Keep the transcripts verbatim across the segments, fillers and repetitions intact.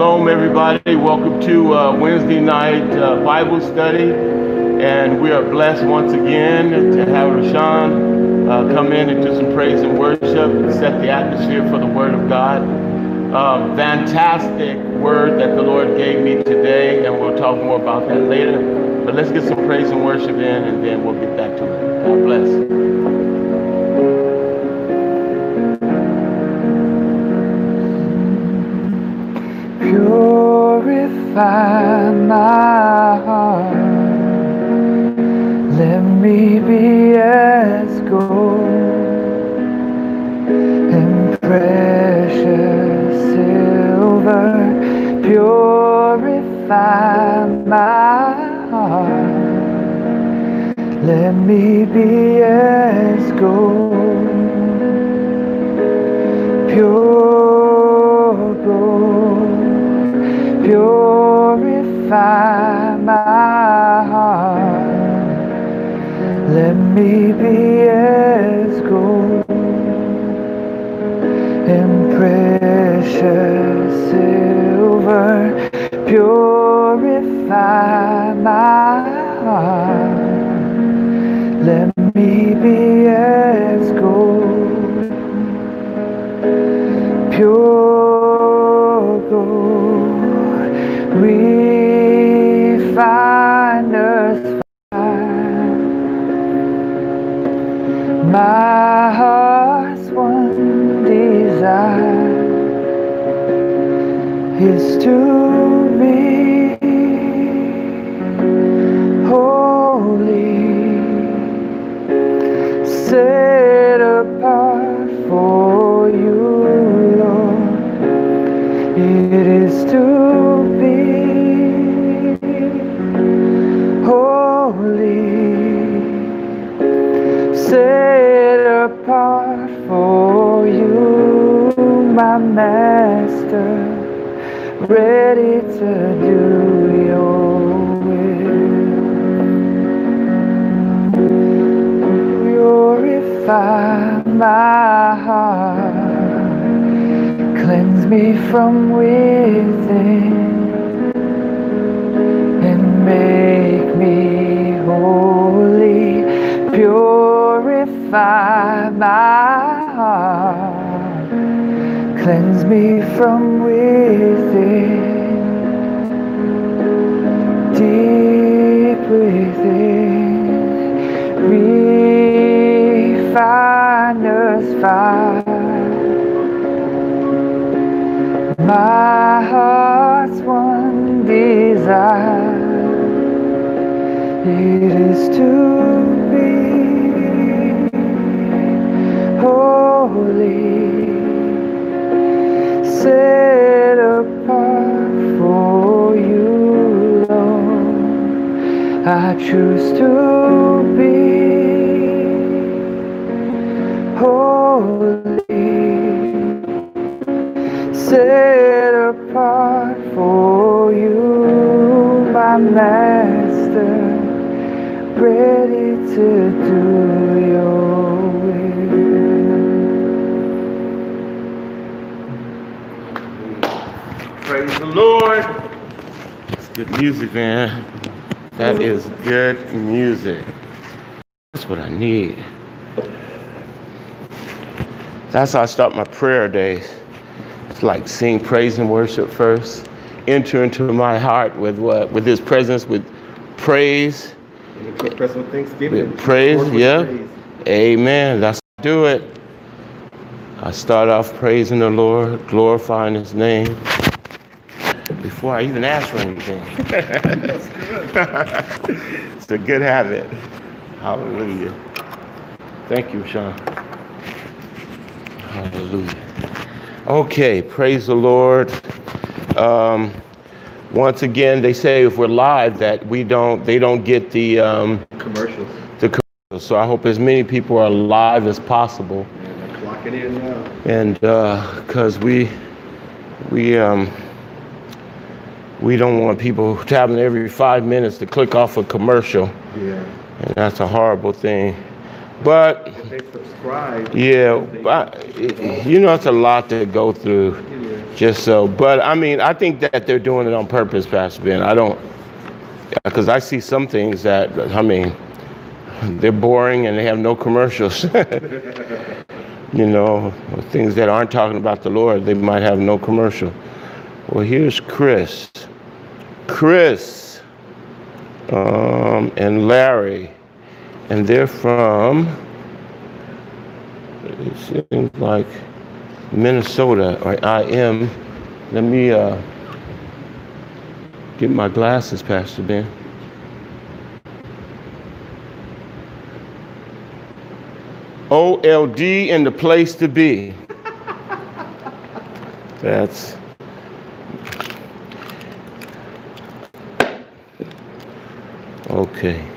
Shalom, everybody. Welcome to uh, Wednesday night uh, Bible study. And we are blessed once again to have Rashawn uh, come in and do some praise and worship, set the atmosphere for the Word of God. Uh, fantastic word that the Lord gave me today, and we'll talk more about that later. But let's get some praise and worship in, and then we'll get back to it. God bless. Purify my heart, let me be as gold and precious silver. Purify my heart, let me be as gold, pure gold. Purify my heart, let me be as gold and precious silver. Purify my heart, let me be as gold, pure gold. Refiner's fire, my heart's one desire is to be holy, set apart for you, Lord. It is to be holy, set apart for you, my Master, ready to do your will. Purify my heart, cleanse me from within and make me holy. Purify my heart, cleanse me from within, deep within. Refiner's fire, my heart's one desire, it is to be holy, set apart for you, Lord. I choose to be holy, set apart for you, my Master, ready to do your will. Praise the Lord. It's good music, man. That is good music. That's what I need. That's how I start my prayer days. It's like sing praise and worship first. Enter into my heart with what? With His presence, with praise. With Thanksgiving. With praise, yeah. Praise. Amen. That's how I do it. I start off praising the Lord, glorifying His name, before I even ask for anything. That's good. It's a good habit. Hallelujah. Thank you, Sean. Hallelujah. Okay, praise the Lord. Um, once again, they say if we're live that we don't, they don't get the um, commercials. The commercials. So I hope as many people are live as possible. Yeah, they're clocking in now. And because uh, we, we, um, we don't want people tapping every five minutes to click off a commercial. Yeah. And that's a horrible thing. But if they subscribe. yeah, they, but, you know, it's a lot to go through. Yeah. Just so, but I mean, I think that they're doing it on purpose, Pastor Ben. I don't, because I see some things that, I mean, they're boring and they have no commercials. You know, things that aren't talking about the Lord, they might have no commercial. Well, here's Chris. Chris um, and Larry, and they're from, it seems like Minnesota, or I am. Let me uh, get my glasses, Pastor Ben. O L D in the place to be. That's okay.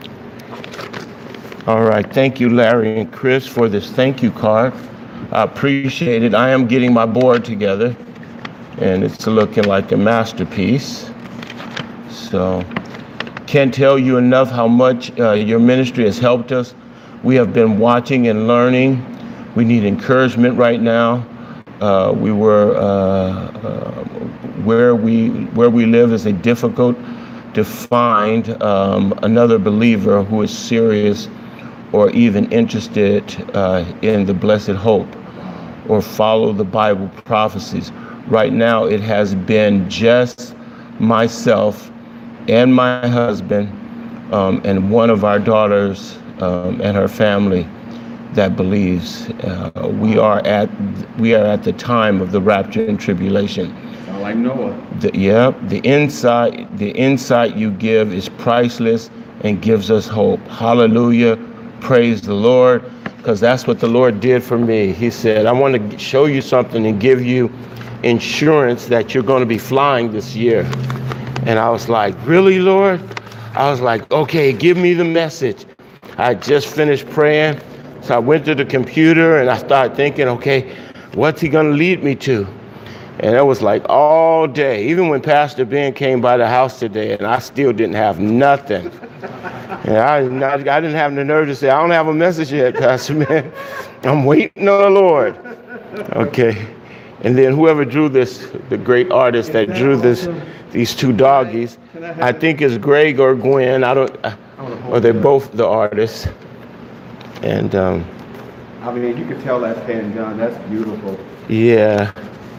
All right. Thank you, Larry and Chris, for this thank you card. I appreciate it. I am getting my board together, and it's looking like a masterpiece. So, can't tell you enough how much uh, your ministry has helped us. We have been watching and learning. We need encouragement right now. Uh, we were uh, uh, where we where we live is a difficult to find um, another believer who is serious or even interested uh, in the blessed hope or follow the Bible prophecies. Right now, it has been just myself and my husband um, and one of our daughters. Um, and her family that believes. Uh, we are at we are at the time of the rapture and tribulation. Sound like Noah. The, yeah, the insight the insight you give is priceless and gives us hope. Hallelujah, praise the Lord, because that's what the Lord did for me. He said, "I want to show you something and give you insurance that you're going to be flying this year." And I was like, "Really, Lord?" I was like, "Okay, give me the message." I just finished praying, so I went to the computer and I started thinking, okay, what's he gonna lead me to? And it was like all day, even when Pastor Ben came by the house today, and I still didn't have nothing. And I, I, I didn't have the nerve to say, I don't have a message yet, Pastor Ben. I'm waiting on the Lord. Okay. And then whoever drew this, the great artist that drew this, these two doggies, I think it's Greg or Gwen. I don't. Or they're both the artists. And um, I mean, you can tell that's hand done. That's beautiful. Yeah.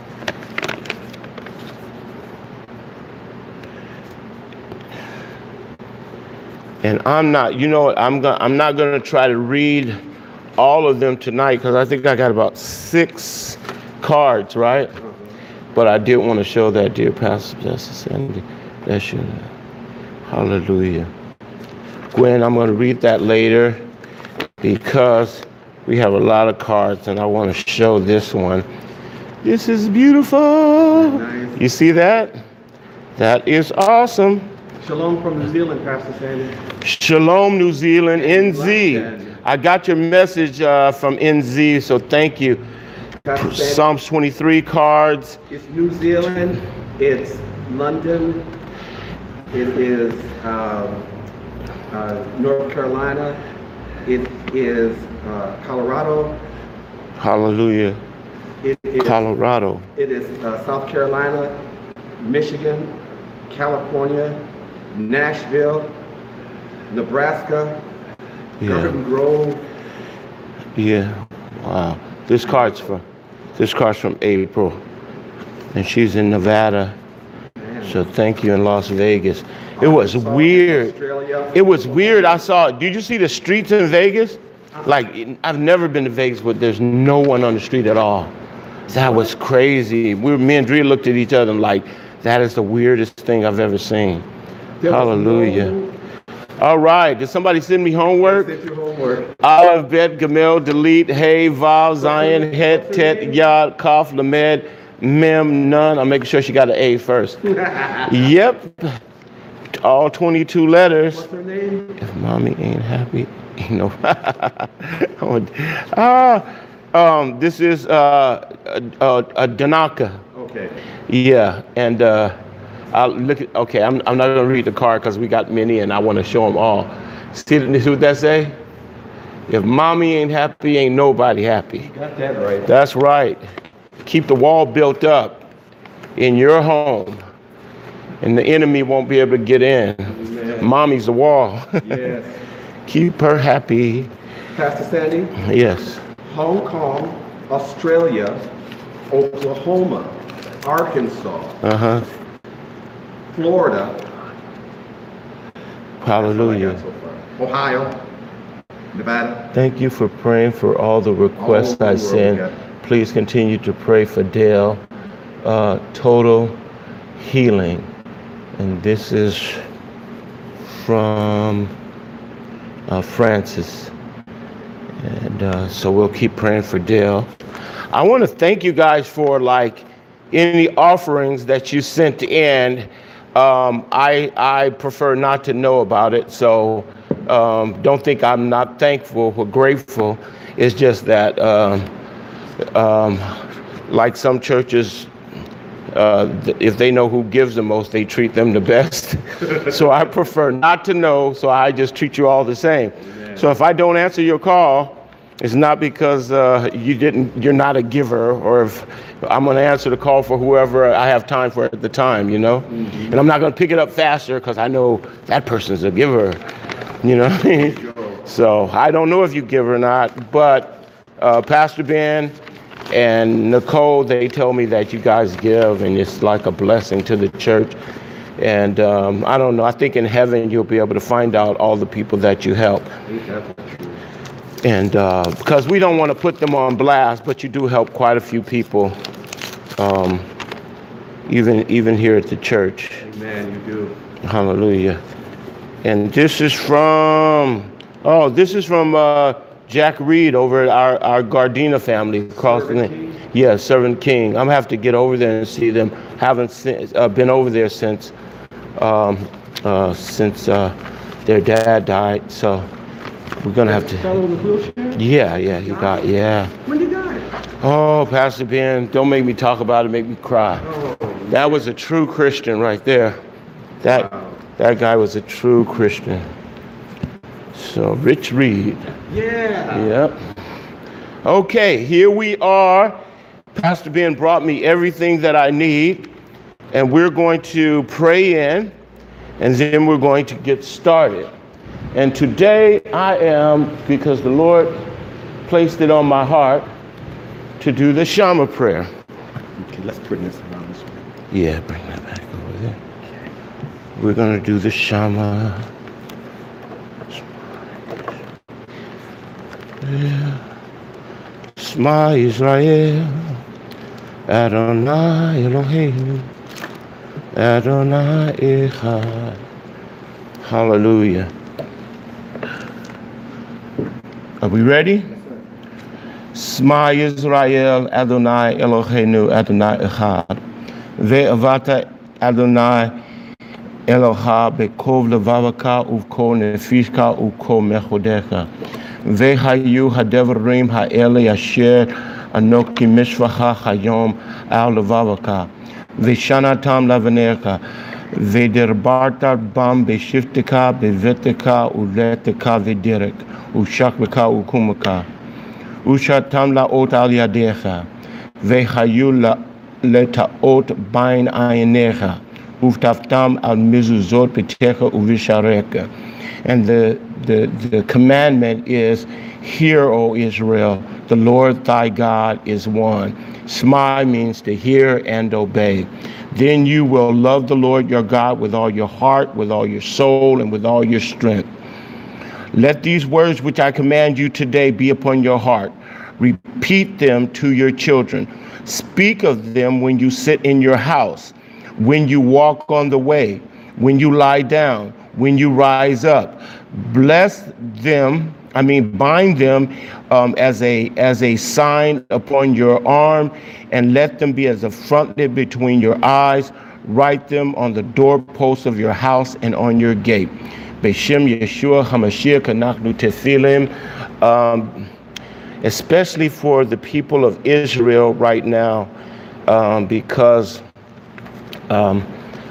And I'm not, you know what, I'm gonna I'm not gonna try to read all of them tonight because I think I got about six cards, right? Uh-huh. But I did want to show that, dear Pastor Justice Sandy. That's your hallelujah. Gwen, I'm going to read that later because we have a lot of cards and I want to show this one. This is beautiful. Nice. You see that? That is awesome. Shalom from New Zealand, Pastor Sandy. Shalom, New Zealand, N Z. I got your message uh, from N Z, so thank you. Psalms twenty-three cards. It's New Zealand. It's London. It is um, uh, North Carolina. It is uh, Colorado. Hallelujah. It is, Colorado. It is uh, South Carolina, Michigan, California, Nashville, Nebraska, Yeah. Garden Grove. Yeah. Wow. This card's from this card's from April, and she's in Nevada. So thank you in Las Vegas. It was weird. It was weird. I saw. Did you see the streets in Vegas? Like I've never been to Vegas, but there's no one on the street at all. That was crazy. We, me and Drea looked at each other and like, that is the weirdest thing I've ever seen. Hallelujah. All right. Did somebody send me homework? I sent you homework. Aleph, Bet, Gamel, Delete, Hey, Vav, Zion, Het, Tet, Yod, Kaf, Lamed, Mem, None. I'm making sure she got an A first. Yep. All twenty-two letters. What's her name? If mommy ain't happy, you know. ah, um, this is uh, a, a, a Danaka. Okay. Yeah, and uh, I'll look at. Okay, I'm I'm not gonna read the card because we got many, and I want to show them all. See, see what that say? If mommy ain't happy, ain't nobody happy. Got that right. That's right. Keep the wall built up. in your home, and the enemy won't be able to get in. Amen. Mommy's the wall. Yes. Keep her happy. Pastor Sandy, Yes. Hong Kong, Australia, Oklahoma, Arkansas, Uh-huh. Florida. Hallelujah. That's all I got so far. Ohio, Nevada. Thank you for praying for all the requests All over I the world, send. yeah. Please continue to pray for Dale. Uh, total healing. And this is from uh, Francis. And uh, so we'll keep praying for Dale. I want to thank you guys for like any offerings that you sent in. Um, I I prefer not to know about it, so um, don't think I'm not thankful or grateful. It's just that, um, um, like some churches, uh, th- if they know who gives the most, they treat them the best. So I prefer not to know, so I just treat you all the same. Amen. So if I don't answer your call, it's not because uh, you didn't, you're not a giver, or if I'm going to answer the call for whoever I have time for at the time, you know? Mm-hmm. And I'm not going to pick it up faster because I know that person's a giver, you know? So I don't know if you give or not, but uh, Pastor Ben and Nicole, they tell me that you guys give, and it's like a blessing to the church. And um, I don't know, I think in heaven you'll be able to find out all the people that you help. And uh, because we don't want to put them on blast, but you do help quite a few people, um, even even here at the church. Amen, you do. Hallelujah. And this is from, oh, this is from uh, Jack Reed over at our, our Gardena family. Across the name. Yeah, Servant King. I'm going to have to get over there and see them. Haven't since, uh, been over there since, um, uh, since uh, their dad died, so. We're gonna have to. Fellow in the wheelchair? Yeah, yeah, he got, yeah. When did he die? Oh, Pastor Ben, don't make me talk about it, make me cry. Oh, That was a true Christian right there. That Wow. that guy was a true Christian. So, Rich Reed. yeah. Yep. Okay, here we are. Pastor Ben brought me everything that I need, and we're going to pray in, and then we're going to get started. And today I am, because the Lord placed it on my heart, to do the Shama prayer. Okay, let's bring this around this way. Yeah, bring that back over there. We're going to do the Shama. Shema Israel, Adonai Eloheinu, Adonai Echad. Hallelujah. Are we ready? Shema Yisrael, Adonai Eloheinu, Adonai Echad. Ve'avata Adonai Eloha bekov levavaka uvko nefishka uvko mechodecha. Ve'hayu hadevarim ha'ele asher anoki mishvacha hayom al levavaka. Ve'shanatam lavenecha. Ve'derbarta bam be'shiftika be'vetika uletika ve'direk. Ushakbeka ukumaka. Ushatam laot al yadecha. Ve'hayu letaot bain ayenecha. Uftaftam al mizuzot petecha uvishareka. And the, the, the commandment is, hear, O Israel, the Lord thy God is one. Shema means to hear and obey. Then you will love the Lord your God with all your heart, with all your soul, and with all your strength. Let these words which I command you today be upon your heart. Repeat them to your children. Speak of them when you sit in your house, when you walk on the way, when you lie down, when you rise up. Bless them, I mean, bind them um, as a as a sign upon your arm, and let them be as a frontlet between your eyes. Write them on the doorposts of your house and on your gate. Beshem Yeshua HaMashiach Anachnu Tefilim, um, especially for the people of Israel right now, um, because um,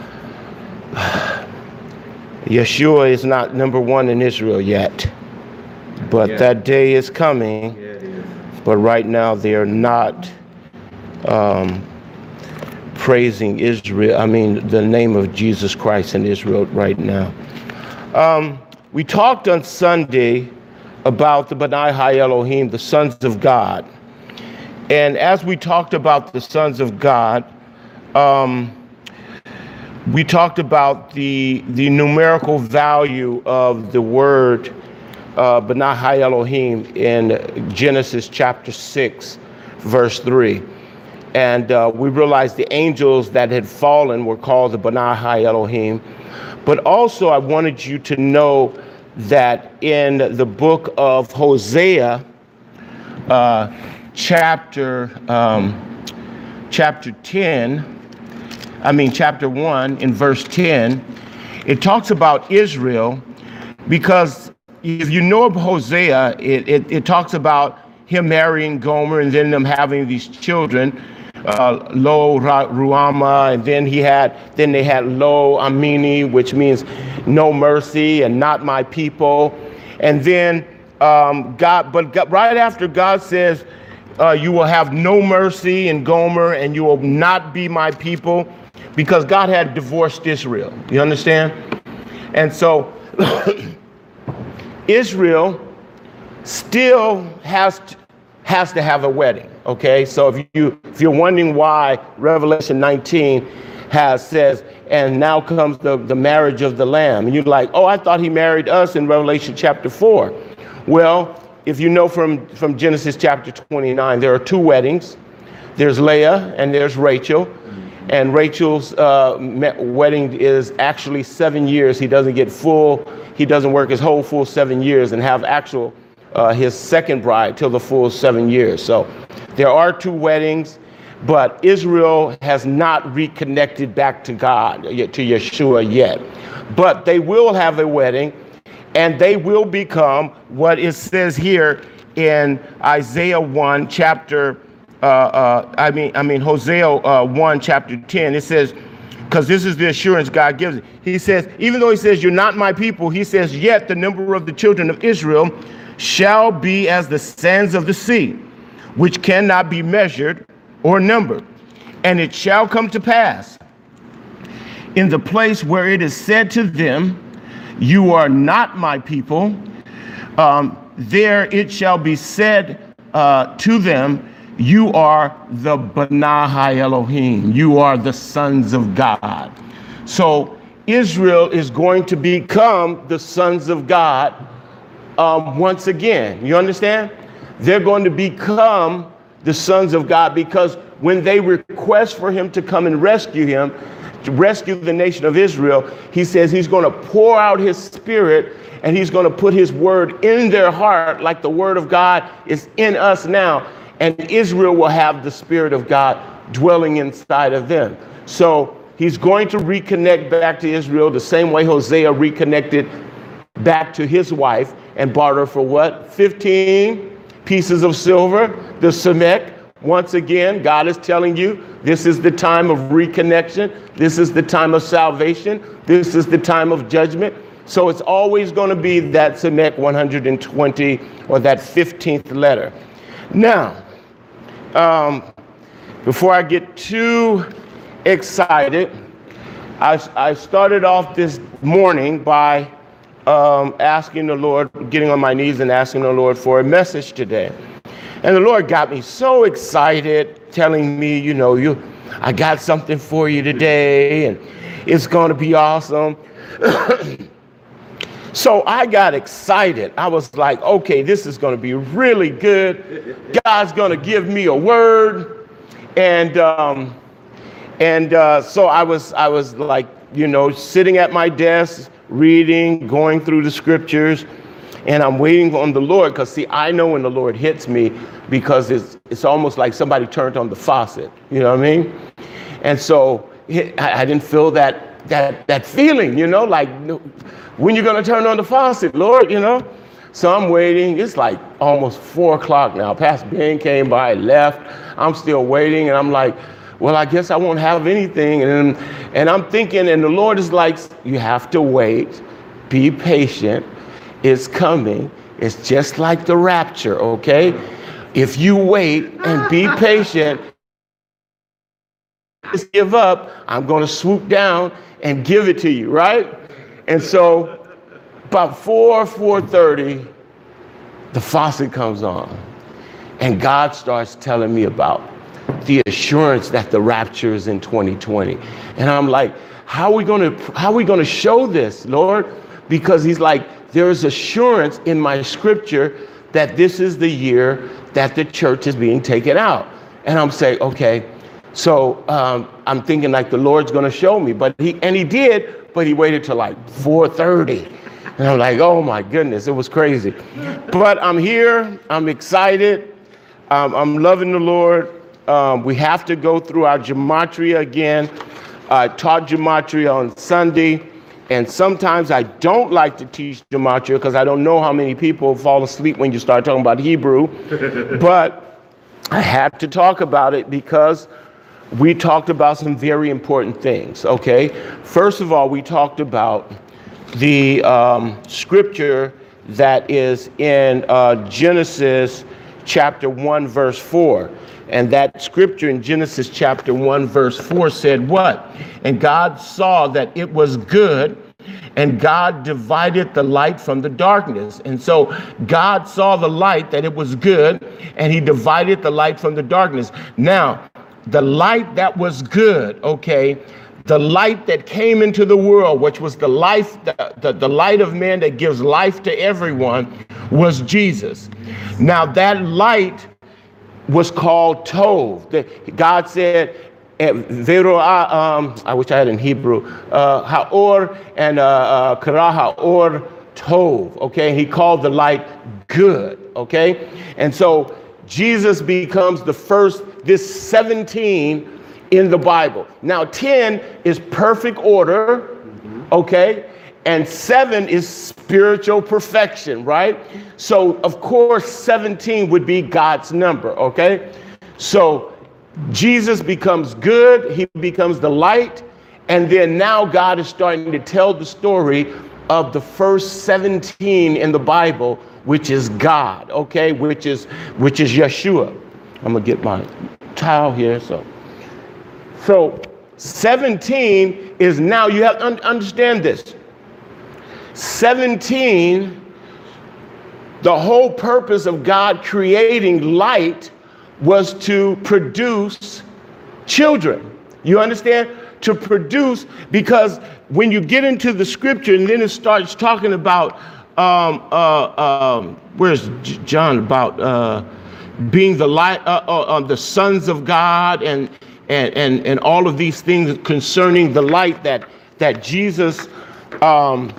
Yeshua is not number one in Israel yet, but Yeah. that day is coming. Yeah, it is. But right now they are not um, praising Israel, I mean, the name of Jesus Christ in Israel right now. Um, we talked on Sunday about the B'nai Ha Elohim, the sons of God. And as we talked about the sons of God, um, we talked about the, the numerical value of the word uh, B'nai Ha Elohim in Genesis chapter six, verse three. And uh, we realized the angels that had fallen were called the B'nai Ha Elohim. But also I wanted you to know that in the book of Hosea, uh, chapter, um, chapter ten, I mean, chapter one in verse ten, it talks about Israel, because if you know of Hosea, it, it, it talks about him marrying Gomer and then them having these children, uh, Lo Ruama, and then he had, then they had Lo Amini, which means no mercy and not my people. And then um, God, but God, right after God says, uh, you will have no mercy in Gomer and you will not be my people, because God had divorced Israel. You understand? And so Israel still has to, has to have a wedding. Okay, so if you if you're wondering why Revelation nineteen has says, and now comes the, the marriage of the Lamb, and you're like, oh, I thought he married us in Revelation chapter four. Well, if you know from, from Genesis chapter twenty-nine, there are two weddings. There's Leah and there's Rachel. And Rachel's uh, wedding is actually seven years. He doesn't get full, he doesn't work his whole full seven years and have actual uh, his second bride till the full seven years. So there are two weddings, but Israel has not reconnected back to God, to Yeshua yet. But they will have a wedding, and they will become what it says here in Isaiah one, chapter Uh, uh, I mean, I mean, Hosea uh, one, chapter ten, it says, because this is the assurance God gives it. He says, even though he says, you're not my people, he says, yet the number of the children of Israel shall be as the sands of the sea, which cannot be measured or numbered. And it shall come to pass in the place where it is said to them, you are not my people, um, there it shall be said uh, to them, you are the B'nai Ha Elohim. You are the sons of God. So Israel is going to become the sons of God um, once again. You understand? They're going to become the sons of God, because when they request for him to come and rescue him, to rescue the nation of Israel, he says he's going to pour out his spirit and he's going to put his word in their heart, like the word of God is in us now. And Israel will have the Spirit of God dwelling inside of them. So he's going to reconnect back to Israel the same way Hosea reconnected back to his wife and bought her for what? fifteen pieces of silver, the Samek. Once again, God is telling you, this is the time of reconnection. This is the time of salvation. This is the time of judgment. So it's always going to be that Samek one hundred twenty, or that fifteenth letter. Now, Um, before I get too excited, I, I started off this morning by um, asking the Lord, getting on my knees and asking the Lord for a message today. And the Lord got me so excited, telling me, you know, you, I got something for you today, and it's going to be awesome. So I got excited. I was like, okay, this is going to be really good. God's going to give me a word. And um, and uh, so I was I was like, you know, sitting at my desk, reading, going through the scriptures. And I'm waiting on the Lord, because, see, I know when the Lord hits me, because it's it's almost like somebody turned on the faucet. You know what I mean? And so I, I didn't feel that that that feeling, you know, like, when you're going to turn on the faucet, Lord, you know? So I'm waiting. It's like almost four o'clock now. Pastor Ben came by, left. I'm still waiting. And I'm like, well, I guess I won't have anything. And, and I'm thinking, and the Lord is like, you have to wait. Be patient. It's coming. It's just like the rapture, okay? If you wait and be patient, just give up, I'm going to swoop down and give it to you, right? And so about four, four thirty, the faucet comes on, and God starts telling me about the assurance that the rapture is in twenty twenty. And I'm like, how are we going to, how are we going to show this, Lord? Because he's like, there is assurance in my scripture that this is the year that the church is being taken out. And I'm saying, okay, so um, I'm thinking like the Lord's going to show me, but he, and he did, but he waited till like four thirty. And I'm like, oh my goodness, it was crazy. But I'm here, I'm excited, um, I'm loving the Lord. Um, we have to go through our gematria again. I taught gematria on Sunday, and sometimes I don't like to teach gematria because I don't know how many people fall asleep when you start talking about Hebrew. But I had to talk about it because we talked about some very important things, okay? First of all, we talked about the um, scripture that is in uh, Genesis chapter one, verse four. And that scripture in Genesis chapter one, verse four said what? And God saw that it was good, and God divided the light from the darkness. And so God saw the light, that it was good, and he divided the light from the darkness. Now, the light that was good, okay, the light that came into the world, which was the life, the, the, the light of man that gives life to everyone, was Jesus. Now that light was called Tov. God said, um, I wish I had in Hebrew, uh, Haor and uh, uh, Kara Haor Tov, okay? He called the light good, okay? And so Jesus becomes the first, this seventeen in the Bible. Now ten is perfect order, okay? And seven is spiritual perfection, right? So of course seventeen would be God's number, okay? So Jesus becomes good, he becomes the light, and then now God is starting to tell the story of the first seventeen in the Bible, which is God, okay? Which is which is Yeshua. I'm gonna get my towel here, so. So seventeen is now, you have to un- understand this. seventeen, the whole purpose of God creating light was to produce children. You understand? To produce, because when you get into the scripture and then it starts talking about, um, uh, um, where's J- John about uh, being the light, uh, uh, uh, the sons of God, and and and and all of these things concerning the light that that Jesus. Um,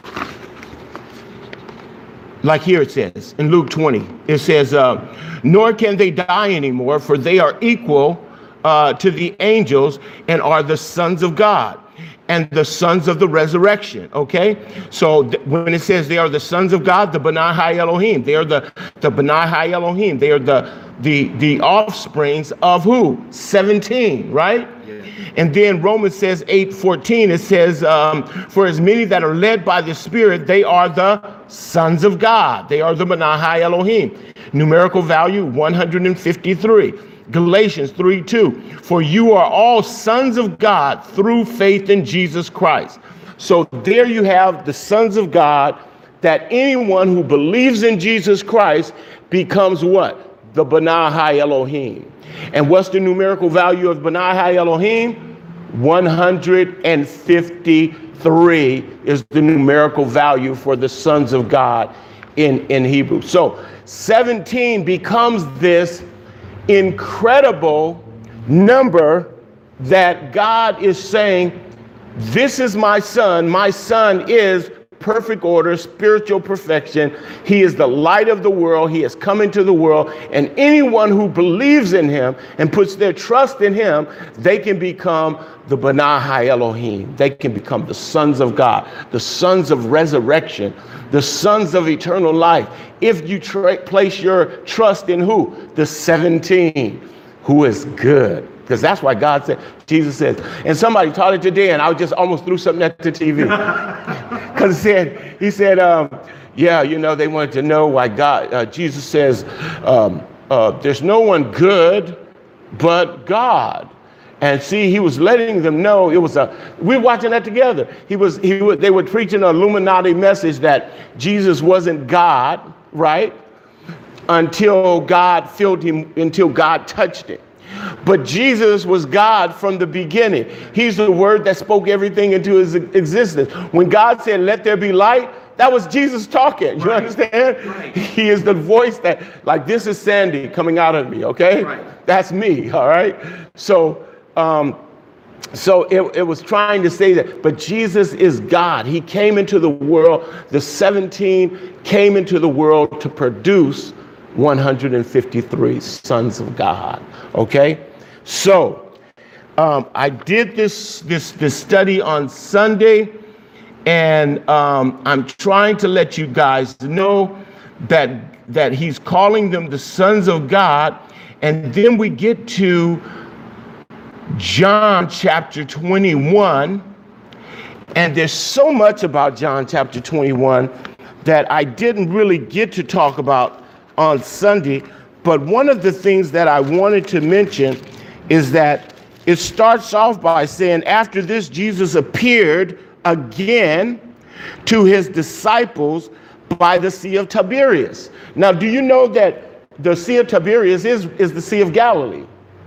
Like here it says in Luke twenty, it says, uh, nor can they die anymore, for they are equal uh, to the angels and are the sons of God and the sons of the resurrection. Okay, so th- when it says they are the sons of God, the B'nai Ha Elohim, they are the the B'nai Ha Elohim, they are the the the offsprings of who? seventeen, right? And then Romans says eight fourteen, it says, um, for as many that are led by the Spirit, they are the sons of God. They are the B'nai Ha Elohim. Numerical value one hundred fifty-three. Galatians three two, for you are all sons of God through faith in Jesus Christ. So there you have the sons of God, that anyone who believes in Jesus Christ becomes what? The B'nai Ha Elohim. And what's the numerical value of B'nai Ha Elohim? one hundred fifty-three is the numerical value for the sons of God in, in Hebrew. So seventeen becomes this incredible number that God is saying, this is my son. My son is perfect order, spiritual perfection. He is the light of the world. He has come into the world, and anyone who believes in him and puts their trust in him, they can become the B'nai Ha Elohim. They can become the sons of God, the sons of resurrection, the sons of eternal life. If you tra- place your trust in who? The seventeen, who is good. Because that's why God said, Jesus says, and somebody taught it today, and I just almost threw something at the T V. Because he said, he said, um, yeah, you know, they wanted to know why God, uh, Jesus says, um, uh, there's no one good but God. And see, he was letting them know it was a, we were watching that together. He was, he was, they were preaching an Illuminati message that Jesus wasn't God, right? Until God filled him, until God touched him. But Jesus was God from the beginning. He's the word that spoke everything into his existence. When God said, let there be light, that was Jesus talking. You right. understand? Right. He is the voice that, like, this is Sandy coming out of me, okay? Right. That's me, all right? So, um, so it, it was trying to say that, but Jesus is God. He came into the world. The seventeen came into the world to produce one hundred fifty-three sons of God, okay? So um, I did this, this, this study on Sunday. And um, I'm trying to let you guys know that that he's calling them the sons of God. And then we get to John chapter twenty-one. And there's so much about John chapter twenty-one that I didn't really get to talk about on Sunday. But one of the things that I wanted to mention is that it starts off by saying, after this, Jesus appeared again to his disciples by the Sea of Tiberias. Now, do you know that the Sea of Tiberias is, is the Sea of Galilee?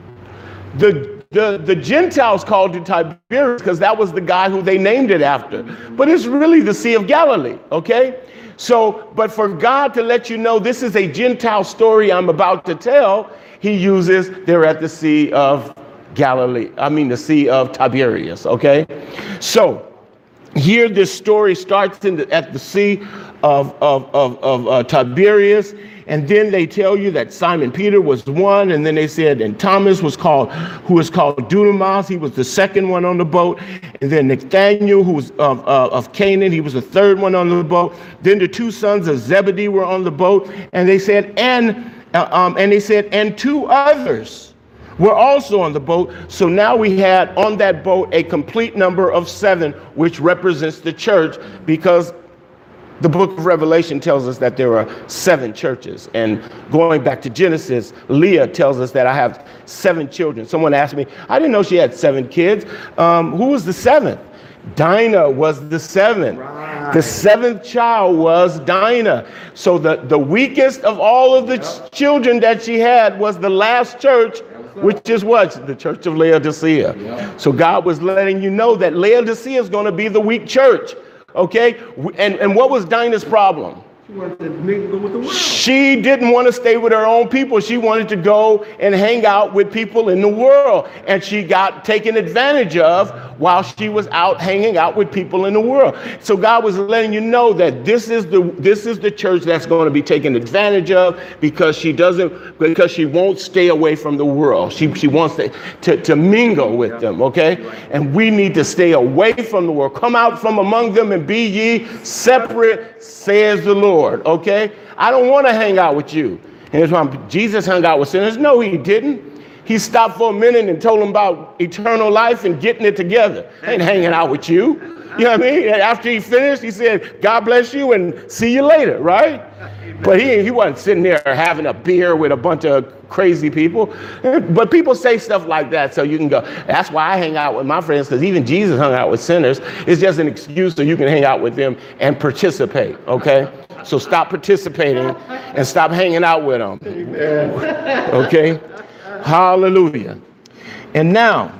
The, the, the Gentiles called it Tiberias because that was the guy who they named it after. But it's really the Sea of Galilee, okay? So, but for God to let you know this is a Gentile story I'm about to tell, he uses, they're at the Sea of Galilee. I mean, the Sea of Tiberias, okay? So, here, this story starts in the, at the Sea of, of, of, of uh, Tiberias, and then they tell you that Simon Peter was one, and then they said, and Thomas was called, who was called Didymus, he was the second one on the boat, and then Nathaniel, who was of, uh, of Canaan, he was the third one on the boat. Then the two sons of Zebedee were on the boat, and they said, and uh, um, and they said, and two others were also on the boat. So now we had on that boat a complete number of seven, which represents the church, because the book of Revelation tells us that there are seven churches. And going back to Genesis, Leah tells us that I have seven children. Someone asked me, I didn't know she had seven kids. Um, who was the seventh? Dinah was the seventh. Right. The seventh child was Dinah. So the, the weakest of all of the yep. children that she had was the last church, which is what? The church of Laodicea. Yeah. So God was letting you know that Laodicea is going to be the weak church. Okay? And, and what was Dinah's problem? She wanted to mingle with the world. She didn't want to stay with her own people. She wanted to go and hang out with people in the world. And she got taken advantage of while she was out hanging out with people in the world. So God was letting you know that this is the this is the church that's going to be taken advantage of, because she doesn't because she won't stay away from the world. She she wants to to, to mingle with them, okay? And we need to stay away from the world. Come out from among them and be ye separate, says the Lord, okay? I don't want to hang out with you. And that's why Jesus hung out with sinners. No, he didn't. He stopped for a minute and told them about eternal life and getting it together. He ain't hanging out with you. You know what I mean? And after he finished, he said, God bless you and see you later, right? But he, he wasn't sitting there having a beer with a bunch of crazy people. But people say stuff like that so you can go, that's why I hang out with my friends, because even Jesus hung out with sinners. It's just an excuse so you can hang out with them and participate, okay? So stop participating and stop hanging out with them, okay? Hallelujah. And now,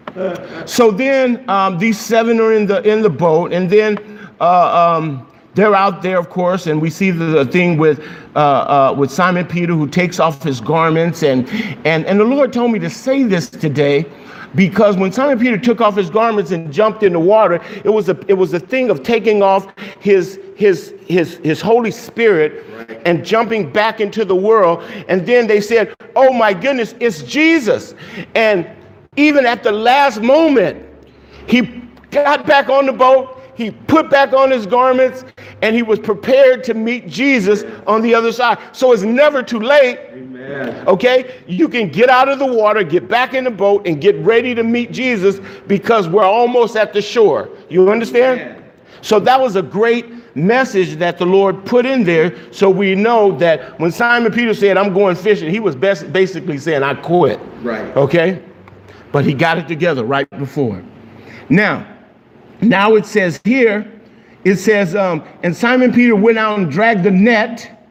so then um, these seven are in the in the boat, and then uh, um, they're out there, of course, and we see the, the thing with uh, uh, with Simon Peter, who takes off his garments, and and and the Lord told me to say this today, because when Simon Peter took off his garments and jumped in the water, it was a it was a thing of taking off his his his his Holy Spirit and jumping back into the world. And then they said, oh my goodness, it's Jesus. And even at the last moment, he got back on the boat, he put back on his garments, and he was prepared to meet Jesus on the other side. So it's never too late. Amen. Okay, you can get out of the water, get back in the boat, and get ready to meet Jesus, because we're almost at the shore. You understand? Amen. So that was a great message that the Lord put in there, so we know that when Simon Peter said, I'm going fishing, he was best basically saying, I quit. Right. Okay? but he got it together right before. Now, now it says here, it says, um, and Simon Peter went out and dragged the net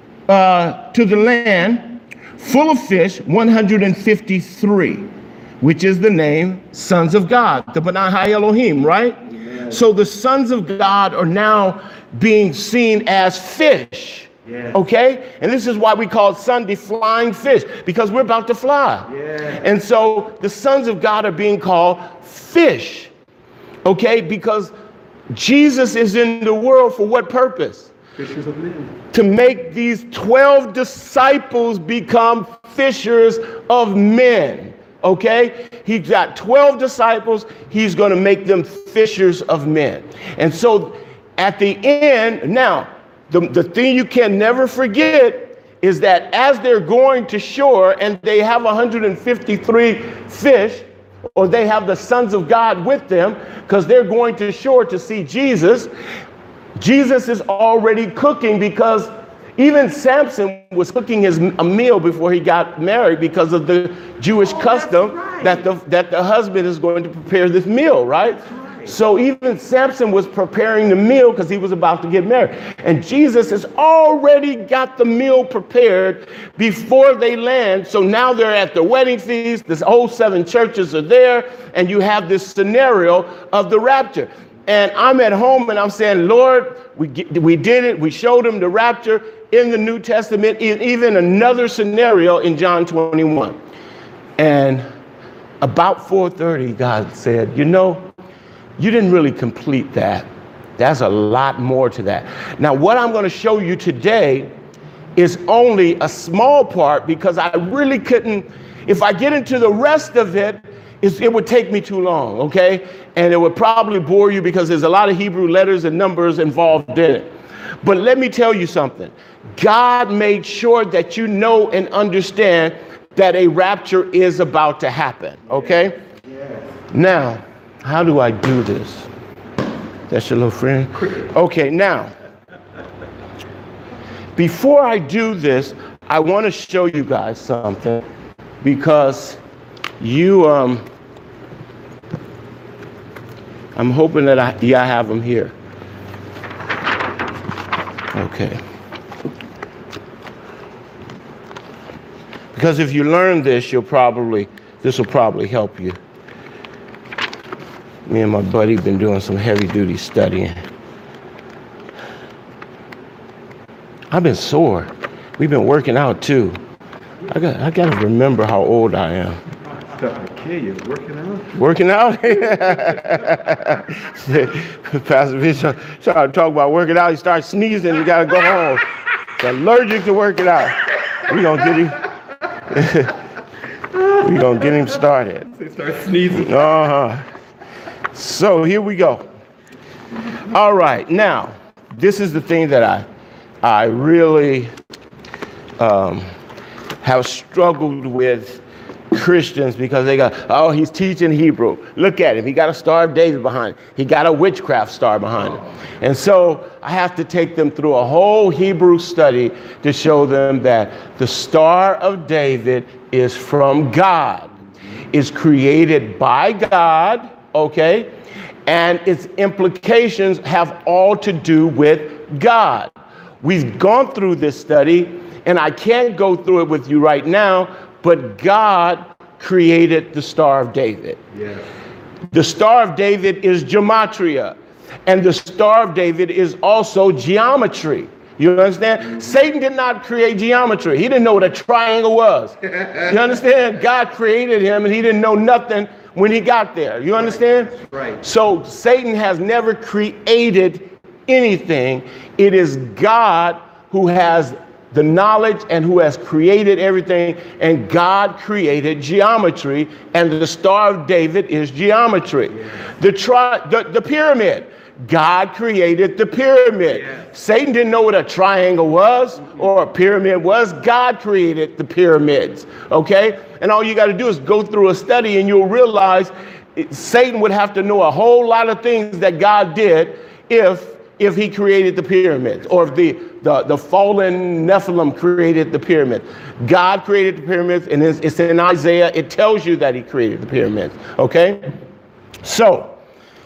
uh, to the land full of fish, one hundred fifty-three, which is the name sons of God, the Benai Elohim, right? Amen. So the sons of God are now being seen as fish. Yeah. Okay? And this is why we call Sunday flying fish, because we're about to fly. Yeah. And so the sons of God are being called fish. Okay? Because Jesus is in the world for what purpose? Fishers of men. To make these twelve disciples become fishers of men. Okay? He's got twelve disciples. He's going to make them fishers of men. And so at the end, now, the, the thing you can never forget is that as they're going to shore and they have one hundred fifty-three fish, or they have the sons of God with them, because they're going to shore to see Jesus, Jesus is already cooking, because even Samson was cooking his a meal before he got married because of the Jewish oh, custom right. that the that the husband is going to prepare this meal, right? So even Samson was preparing the meal because he was about to get married. And Jesus has already got the meal prepared before they land. So now they're at the wedding feast. This whole seven churches are there. And you have this scenario of the rapture. And I'm at home and I'm saying, Lord, we we did it. We showed him the rapture in the New Testament, even another scenario in John twenty-one. And about four thirty, God said, you know, you didn't really complete that. There's a lot more to that. Now, what I'm going to show you today is only a small part, because I really couldn't, if I get into the rest of it, it's, it would take me too long, okay? And it would probably bore you because there's a lot of Hebrew letters and numbers involved in it. But let me tell you something. God made sure that you know and understand that a rapture is about to happen, okay? Yeah. Now, how do I do this? That's your little friend? Okay, now, before I do this, I want to show you guys something, because you, um, I'm hoping that I, yeah, I have them here. Okay. Because if you learn this, you'll probably, this will probably help you. Me and my buddy been doing some heavy duty studying. I've been sore. We've been working out too. I got I got to remember how old I am. Stuff to kill you. Working out? Working out? Pastor Vish started talking about working out. He starts sneezing. You got to go home. He's allergic to working out. We're going to get him. We're going to get him started. He starts sneezing. Uh-huh. So here we go. All right. Now, this is the thing that I, I really um, have struggled with Christians, because they go, oh, he's teaching Hebrew. Look at him. He got a Star of David behind him. He got a witchcraft star behind him. And so I have to take them through a whole Hebrew study to show them that the Star of David is from God. It's created by God, okay? And its implications have all to do with God. We've gone through this study, and I can't go through it with you right now, but God created the Star of David. Yes. The Star of David is gematria, and the Star of David is also geometry. You understand? Mm-hmm. Satan did not create geometry. He didn't know what a triangle was. You understand? God created him, and he didn't know nothing when he got there. You understand? Right. So Satan has never created anything. It is God who has the knowledge and who has created everything, and God created geometry, and the Star of David is geometry. Yeah. The, tri- the the pyramid, God created the pyramid. Yeah. Satan didn't know what a triangle was or a pyramid was. God created the pyramids, okay? And all you got to do is go through a study, and you'll realize it, Satan would have to know a whole lot of things that God did if if he created the pyramids, or if the, the, the fallen Nephilim created the pyramid. God created the pyramids, and it's, it's in Isaiah. It tells you that he created the pyramids, okay? So,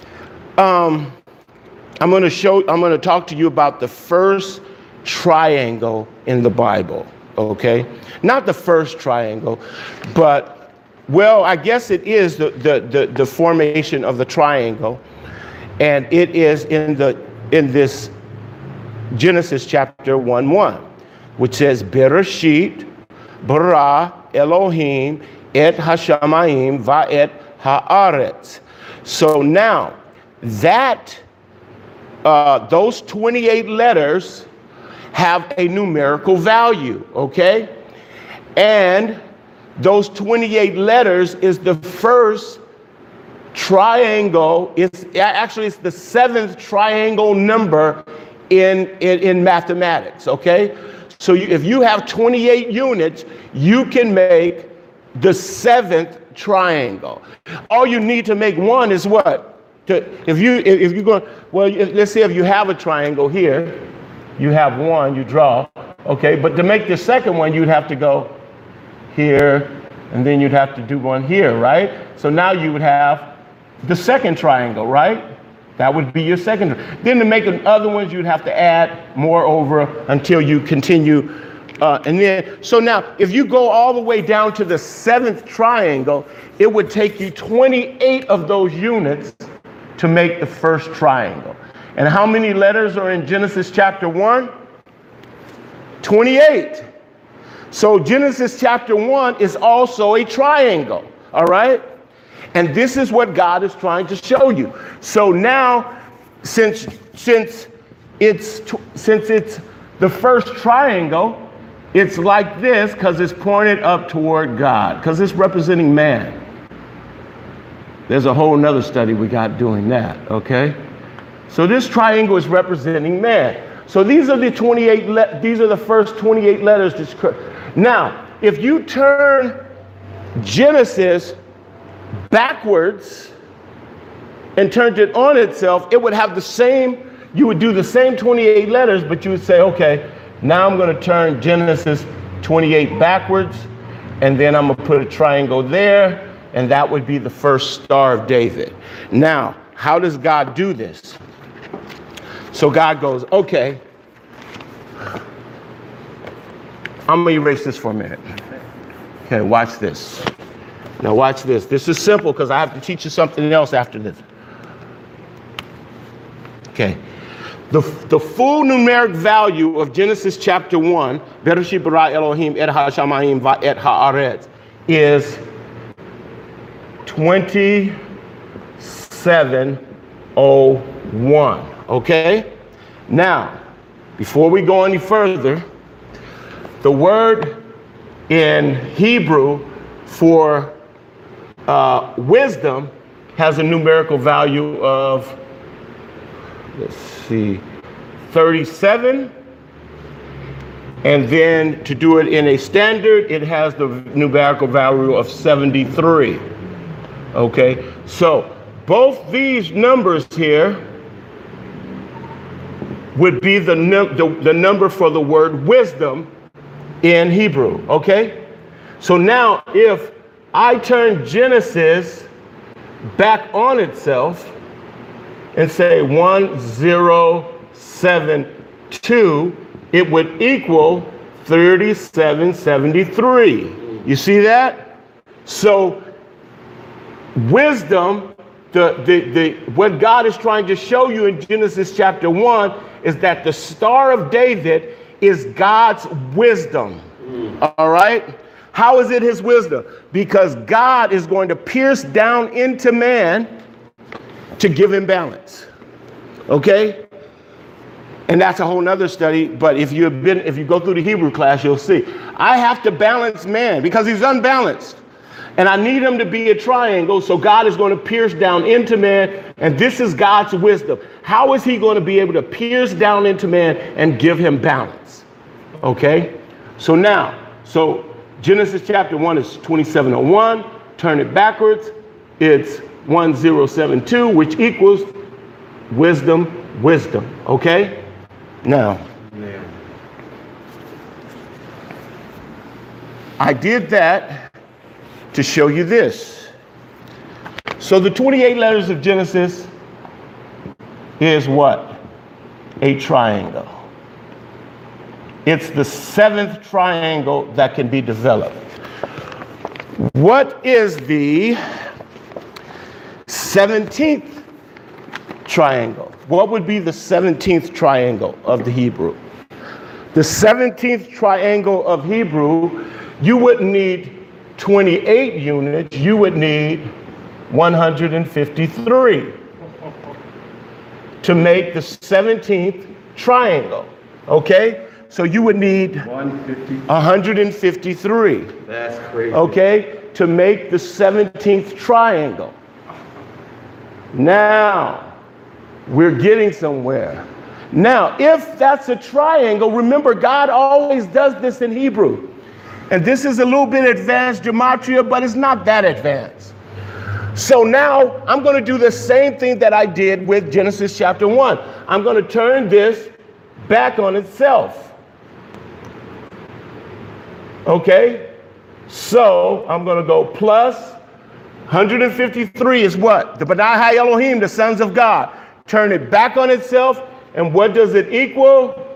um, I'm going to show, I'm going to talk to you about the first triangle in the Bible, okay? Not the first triangle, but, well, I guess it is the, the, the, the formation of the triangle. And it is in the in this Genesis chapter one one, which says, Bereshit bara Elohim et hashamayim va'et haaretz. So now that uh, those twenty-eight letters have a numerical value, okay? And those twenty-eight letters is the first triangle. It's actually it's the seventh triangle number in, in, in mathematics, okay? So you, if you have twenty-eight units, you can make the seventh triangle. All you need to make one is what? To, if you if, if you go, well, let's say if you have a triangle here, you have one, you draw, okay? But to make the second one, you'd have to go here, and then you'd have to do one here, right? So now you would have the second triangle, right? That would be your second. Then to make other ones, you'd have to add more over until you continue. Uh, and then, so now, if you go all the way down to the seventh triangle, it would take you twenty-eight of those units to make the first triangle. And how many letters are in Genesis chapter one? twenty-eight. So Genesis chapter one is also a triangle, all right? And this is what God is trying to show you. So now, since since it's since it's the first triangle, it's like this because it's pointed up toward God, because it's representing man. There's a whole nother study we got doing that, okay? So this triangle is representing man. So these are the twenty-eight. Le- these are the first twenty-eight letters. Now, if you turn Genesis backwards and turned it on itself, it would have the same, you would do the same twenty-eight letters, but you would say, okay, now I'm going to turn Genesis twenty-eight backwards, and then I'm going to put a triangle there, and that would be the first Star of David. Now, how does God do this? So God goes, okay, I'm going to erase this for a minute. Okay, watch this. Now watch this. This is simple because I have to teach you something else after this. Okay. The, the full numeric value of Genesis chapter one, Bereshit bara Elohim et hashamayim va'et haaretz, is twenty-seven oh one. Okay? Now, before we go any further, the word in Hebrew for Uh, wisdom has a numerical value of, let's see, thirty-seven. And then to do it in a standard, it has the numerical value of seventy-three. Okay, so both these numbers here would be the, num- the, the number for the word wisdom in Hebrew. Okay, so now if I turn Genesis back on itself and say one zero seven two, it would equal thirty-seven seventy-three. You see that? So wisdom, the, the, the, what God is trying to show you in Genesis chapter one is that the Star of David is God's wisdom. Mm. All right? How is it his wisdom? Because God is going to pierce down into man to give him balance. Okay? And that's a whole nother study. But if you've been, if you go through the Hebrew class, you'll see. I have to balance man because he's unbalanced. And I need him to be a triangle. So God is going to pierce down into man. And this is God's wisdom. How is he going to be able to pierce down into man and give him balance? Okay? So now, so Genesis chapter one is twenty-seven oh one. Turn it backwards. It's one zero seven two, which equals wisdom wisdom. Okay? Now, I did that to show you this. So the twenty-eight letters of Genesis is what? A triangle. It's the seventh triangle that can be developed. What is the seventeenth triangle? What would be the seventeenth triangle of the Hebrew? The seventeenth triangle of Hebrew, you wouldn't need twenty-eight units, you would need one hundred fifty-three to make the seventeenth triangle, okay? So you would need one hundred fifty-three. That's crazy. Okay, to make the seventeenth triangle. Now, we're getting somewhere. Now, if that's a triangle, remember God always does this in Hebrew. And this is a little bit advanced gematria, but it's not that advanced. So now I'm going to do the same thing that I did with Genesis chapter one. I'm going to turn this back on itself. Okay, so I'm going to go plus one hundred fifty-three is what? The B'nai HaElohim, the sons of God. Turn it back on itself, and what does it equal?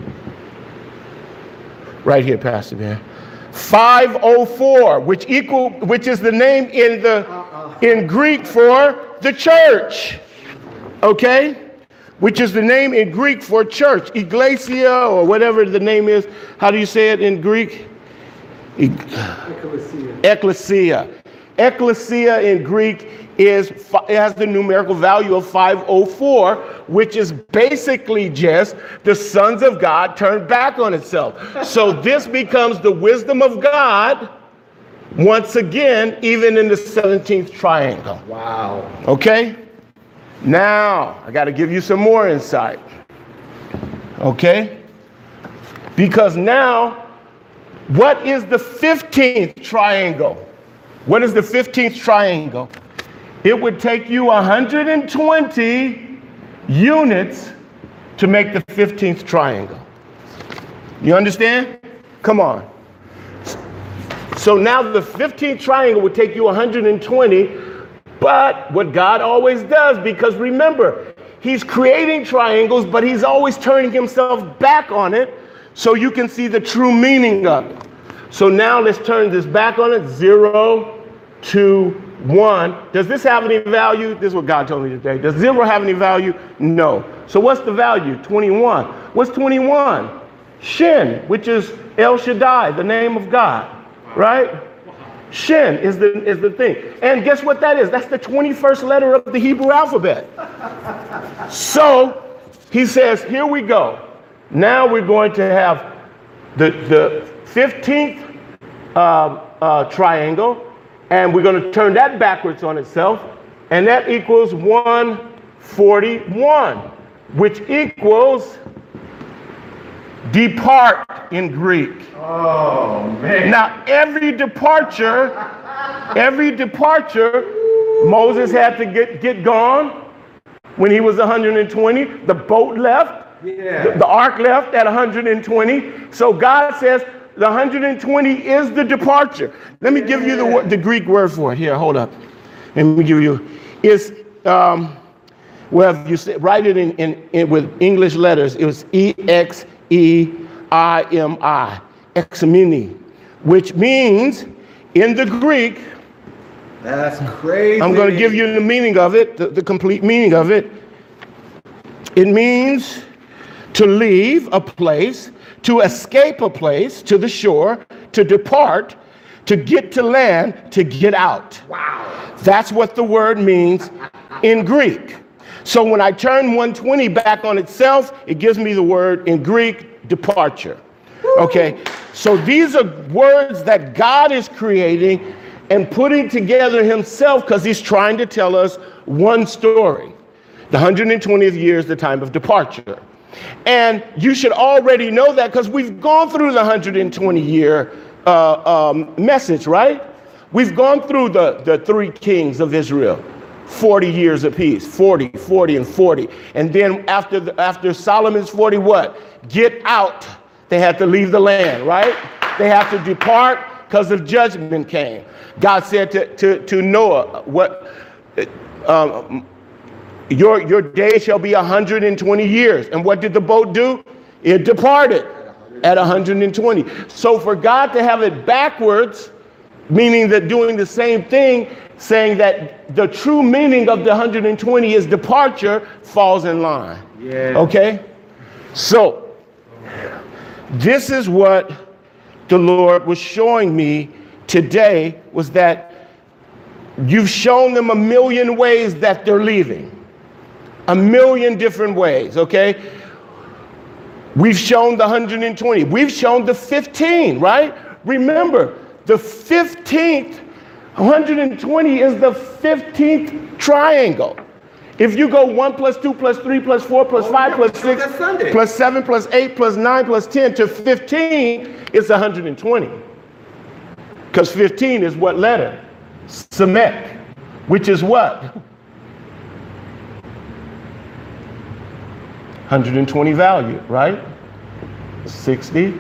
Right here, Pastor Man. five oh four, which equal, which is the name in the in Greek for the church. Okay? Which is the name in Greek for church. Ecclesia, or whatever the name is. How do you say it in Greek? Ecclesia. Ecclesia. Ecclesia in Greek is, it has the numerical value of five oh four, which is basically just the sons of God turned back on itself. So this becomes the wisdom of God once again, even in the seventeenth triangle. Wow. Okay? Now, I got to give you some more insight. Okay? Because now, what is the fifteenth triangle? What is the fifteenth triangle? It would take you one hundred twenty units to make the fifteenth triangle. You understand? Come on. So now the fifteenth triangle would take you one hundred twenty, but what God always does, because remember, he's creating triangles, but he's always turning himself back on it so you can see the true meaning of it. So now let's turn this back on it, zero, two, one. Does this have any value? This is what God told me today. Does zero have any value? No. So what's the value? twenty-one. What's twenty-one? Shin, which is El Shaddai, the name of God, right? Shin is the, is the thing. And guess what that is? That's the twenty-first letter of the Hebrew alphabet. So he says, here we go. Now we're going to have the, the fifteenth uh, uh, triangle, and we're going to turn that backwards on itself, and that equals one forty-one, which equals depart in Greek. Oh, man. Now, every departure, every departure, Moses had to get, get gone when he was one hundred twenty. The boat left. Yeah. The, the ark left at one hundred twenty. So God says the one hundred twenty is the departure. Let me yeah. give you the, the Greek word for it. Here, hold up. Let me give you. It's, um, well, if you say, write it in, in, in with English letters, it was E X E I M I, examini, which means in the Greek, that's crazy. I'm going to give you the meaning of it, the, the complete meaning of it. It means to leave a place, to escape a place, to the shore, to depart, to get to land, to get out. Wow. That's what the word means in Greek. So when I turn one twenty back on itself, it gives me the word in Greek, departure. Okay, so these are words that God is creating and putting together himself because he's trying to tell us one story. The one hundred twentieth year is the time of departure. And you should already know that because we've gone through the one hundred twenty year uh, um, message, right? We've gone through the, the three kings of Israel. forty years apiece, forty, forty, and forty. And then after the, after Solomon's forty, what? Get out. They had to leave the land, right? They have to depart because the judgment came. God said to, to, to Noah, what, um, your, your day shall be one hundred twenty years. And what did the boat do? It departed at one hundred twenty. So for God to have it backwards, meaning that doing the same thing, saying that the true meaning of the one hundred twenty is departure, falls in line. Yeah. Okay? So this is what the Lord was showing me today, was that you've shown them a million ways that they're leaving. A million different ways, okay? We've shown the one hundred twenty. We've shown the fifteen, right? Remember, the fifteenth, one hundred twenty is the fifteenth triangle. If you go one plus two plus three plus four plus oh, five yeah, plus six plus seven plus eight plus nine plus ten to fifteen, it's one hundred twenty. Because fifteen is what letter? Semek, which is what? one hundred twenty value, right? sixty,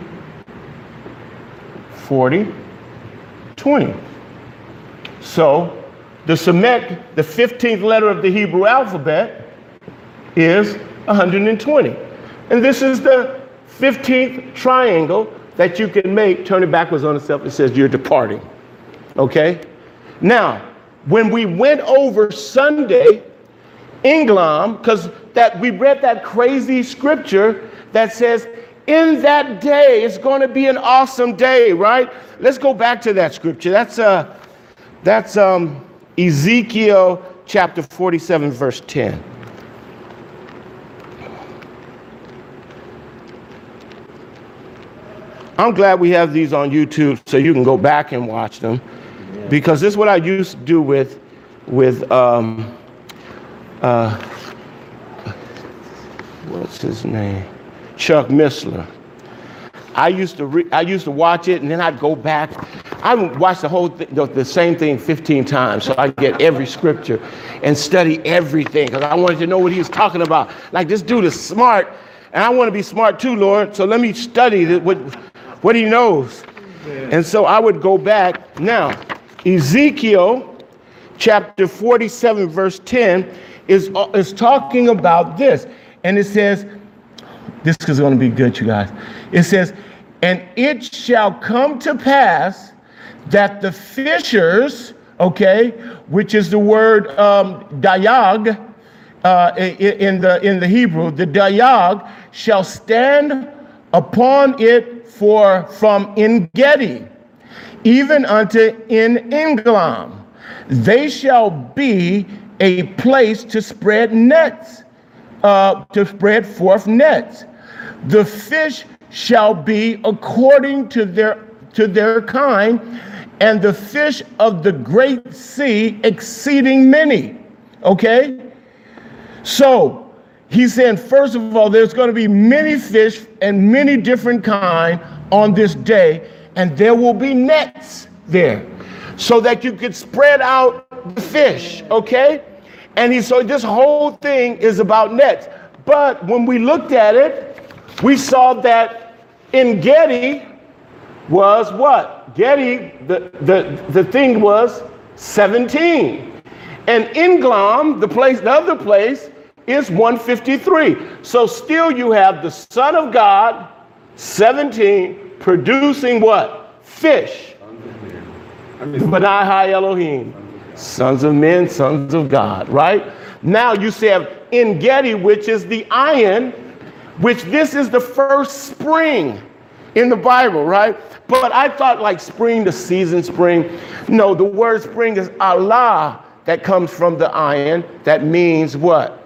forty, twenty. So the Semek, the fifteenth letter of the Hebrew alphabet, is one hundred twenty. And this is the fifteenth triangle that you can make. Turn it backwards on itself. It says you're departing. Okay? Now, when we went over Sunday, Englam, because that we read that crazy scripture that says, in that day, it's going to be an awesome day, right? Let's go back to that scripture. That's uh, that's um, Ezekiel chapter forty-seven, verse ten. I'm glad we have these on YouTube so you can go back and watch them, because this is what I used to do with with um, uh, what's his name? Chuck Missler. I used to re- I used to watch it, and then I'd go back. I would watch the whole th- the, the same thing fifteen times, so I get every scripture and study everything, because I wanted to know what he was talking about. Like, this dude is smart, and I want to be smart too, Lord. So let me study the, what what he knows. And so I would go back. Now, Ezekiel chapter forty-seven, verse ten is uh, is talking about this, and it says, this is going to be good, you guys. It says, and it shall come to pass that the fishers, okay, which is the word um, dayag uh, in the in the Hebrew, the dayag shall stand upon it for from En-gedi, even unto En-eglam. They shall be a place to spread nets, uh, to spread forth nets. The fish shall be according to their to their kind, and the fish of the great sea exceeding many. Okay? So he's saying, first of all, there's going to be many fish and many different kind on this day, and there will be nets there so that you could spread out the fish. Okay? And he so this whole thing is about nets. But when we looked at it, we saw that En-gedi was what? Gedi, the, the, the thing was seventeen. And En-eglam, the place, the other place, is one fifty-three. So still you have the Son of God, seventeen, producing what? Fish. B'nai Ha Elohim. Sons of men, sons of God, right? Now you see have En-gedi, which is the iron, which this is the first spring in the Bible, right? But I thought like spring, the season spring. No, the word spring is Allah, that comes from the iron, that means what?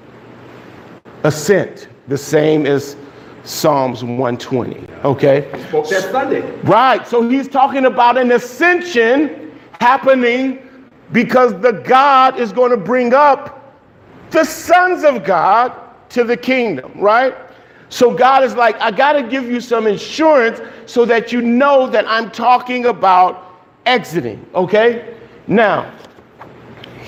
Ascent, the same as Psalms one twenty, okay? I spoke that Sunday. Right, so he's talking about an ascension happening because the God is going to bring up the sons of God to the kingdom, right? So God is like, I got to give you some insurance so that you know that I'm talking about exiting, okay? Now,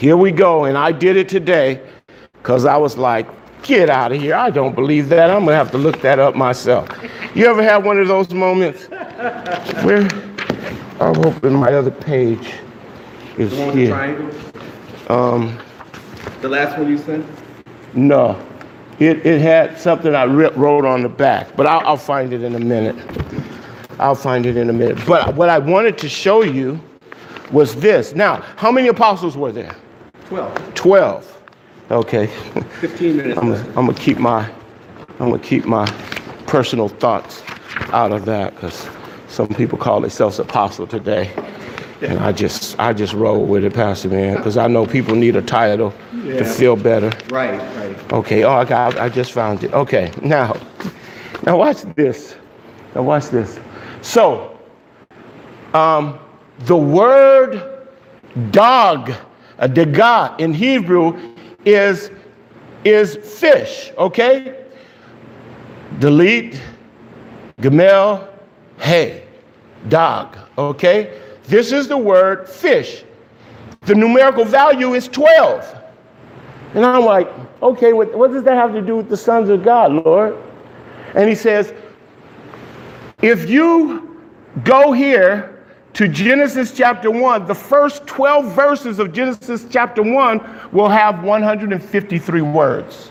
here we go. And I did it today because I was like, get out of here. I don't believe that. I'm going to have to look that up myself. You ever have one of those moments where I'm hoping my other page is The one with the here. triangle? Um, The last one you sent? no, it, it had something I writ- wrote on the back, but I'll, I'll find it in a minute. I'll find it in a minute. But what I wanted to show you was this. Now, how many apostles were there? Twelve. Twelve. Okay. Fifteen minutes. I'm gonna, I'm gonna keep my I'm gonna keep my personal thoughts out of that because some people call themselves apostle today, and I just I just roll with it, Pastor man, because I know people need a title Yeah. to feel better. Right, right. Okay. Oh, I got I just found it. Okay. Now, now watch this. Now watch this. So, um, the word dog, a dagah in Hebrew, is is fish. Okay. Delete, Gamel, hey, dog, okay? This is the word fish. The numerical value is twelve. And I'm like, okay, what, what does that have to do with the sons of God, Lord? And he says, if you go here to Genesis chapter one, the first twelve verses of Genesis chapter one will have one hundred fifty-three words.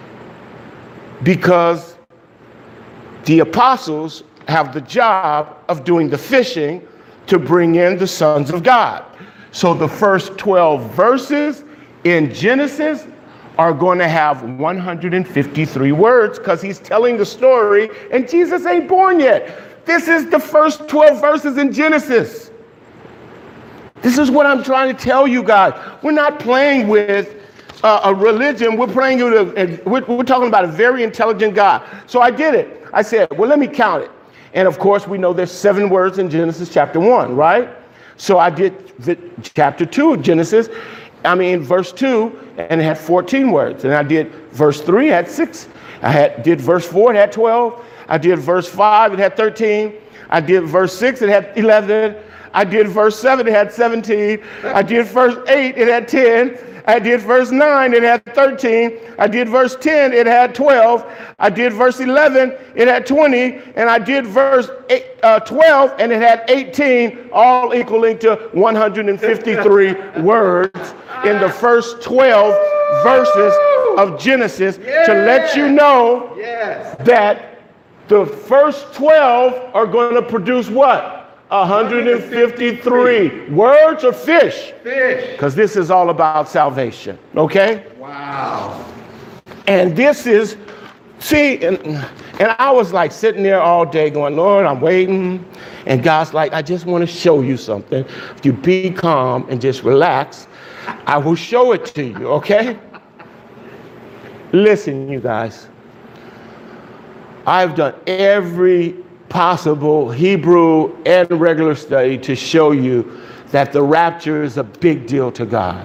Because the apostles have the job of doing the fishing to bring in the sons of God. So the first twelve verses in Genesis are going to have one hundred fifty-three words because he's telling the story and Jesus ain't born yet. This is the first twelve verses in Genesis. This is what I'm trying to tell you guys. We're not playing with uh, a religion. We're playing with a, we're, we're talking about a very intelligent God. So I did it. I said, well, let me count it. And of course, we know there's seven words in Genesis chapter one, right? So I did the, chapter two of Genesis, I mean, verse two, and it had fourteen words. And I did verse three, it had six. I had did verse four, it had twelve. I did verse five, it had thirteen. I did verse six, it had eleven. I did verse seven, it had seventeen. I did verse eight, it had ten. I did verse nine, it had thirteen. I did verse ten, it had twelve. I did verse eleven, it had twenty. And I did verse eight, uh, twelve, and it had eighteen, all equaling to one hundred fifty-three words in the first twelve verses of Genesis to let you know Yes. that the first twelve are going to produce what? one hundred fifty-three words or fish. Fish. Because this is all about salvation, okay? Wow. And this is, see, and, and I was like sitting there all day going, Lord, I'm waiting. And God's like, I just want to show you something. If you be calm and just relax, I will show it to you, okay? Listen, you guys. I've done every possible Hebrew and regular study to show you that the rapture is a big deal to God.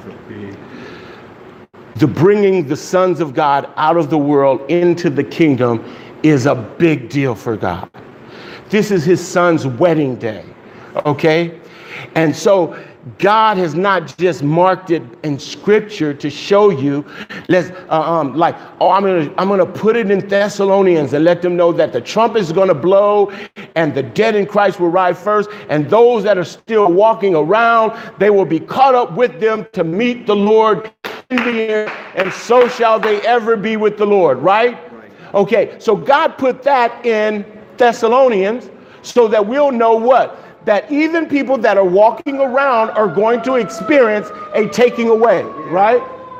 The bringing the sons of God out of the world into the kingdom is a big deal for God. This is his son's wedding day, okay? And so God has not just marked it in scripture to show you, let's uh, um, like, oh, I'm gonna I'm gonna put it in Thessalonians and let them know that the trumpet is gonna blow and the dead in Christ will rise first, and those that are still walking around, they will be caught up with them to meet the Lord in the air, and so shall they ever be with the Lord, right? Right. Okay, so God put that in Thessalonians so that we'll know what? That even people that are walking around are going to experience a taking away, right?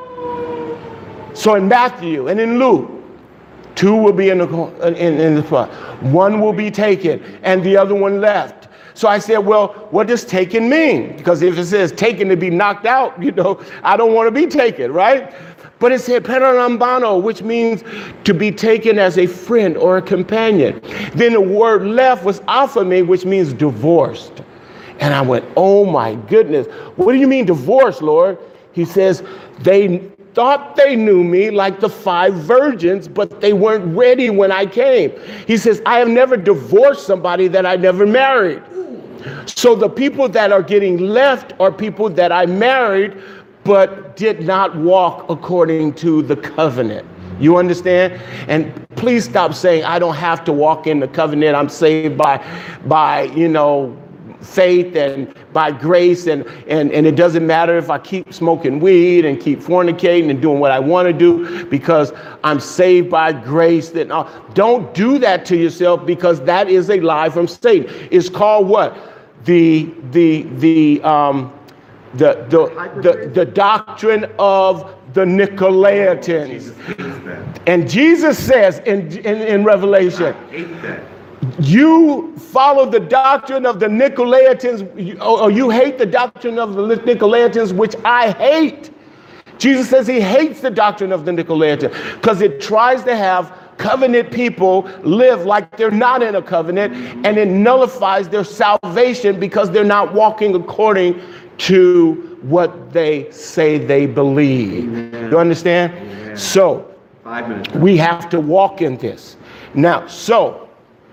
So in Matthew and in Luke, two will be in the in, in the front, one will be taken, and the other one left. So I said, well, what does taken mean? Because if it says taken to be knocked out, you know, I don't want to be taken, right? But it said peralambano, which means to be taken as a friend or a companion. Then the word left was aphame, which means divorced. And I went, oh my goodness, what do you mean divorced, Lord? He says, they thought they knew me like the five virgins, but they weren't ready when I came. He says, I have never divorced somebody that I never married. So the people that are getting left are people that I married but did not walk according to the covenant. You understand? And please stop saying, I don't have to walk in the covenant. I'm saved by, by, you know, faith and by grace. And, and, and it doesn't matter if I keep smoking weed and keep fornicating and doing what I want to do because I'm saved by grace. That uh, don't do that to yourself, because that is a lie from Satan. It's called what? The, the, the, um, the, the, the, the doctrine of the Nicolaitans. And Jesus says in, in, in Revelation, you follow the doctrine of the Nicolaitans, or you hate the doctrine of the Nicolaitans, which I hate. Jesus says he hates the doctrine of the Nicolaitans because it tries to have covenant people live like they're not in a covenant, and it nullifies their salvation because they're not walking according to what they say they believe. Amen. You understand? Amen. So Five minutes. We have to walk in this. Now, so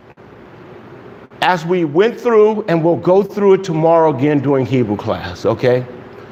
as we went through, and we'll go through it tomorrow again during Hebrew class, okay?